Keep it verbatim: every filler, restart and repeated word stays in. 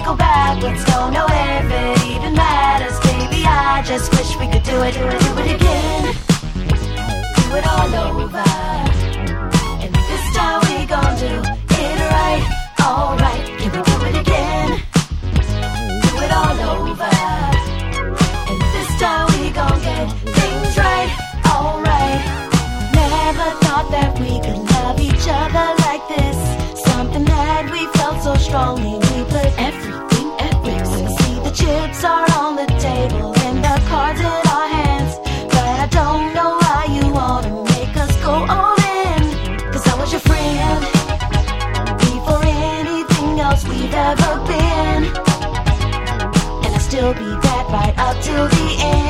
go backwards, don't know if it even matters. Baby, I just wish we could do it, do it, do it again. Do it all over. And this time we gon' do it right, alright. Can we do it again? Do it all over. And this time we gon' get things right, alright. Never thought that we could love each other like this. Something that we felt so strongly, we put everything at risk. See, the chips are on the table and the cards in our hands, but I don't know why you wanna make us go all in. Cause I was your friend before anything else we've ever been, and I'll still be that right up till the end.